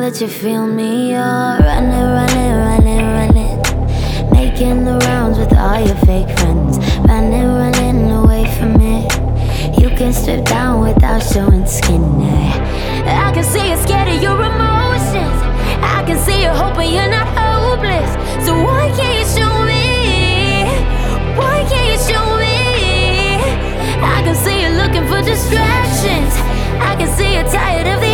let you feel me. You're running, running, running, running, making the rounds with all your fake friends. Running, running away from it. You can strip down without showing skin. I can see you're scared of your emotions. I can see you're hoping you're not hopeless. So why can't you show me? Why can't you show me? I can see you looking for distractions. I can see you're tired of the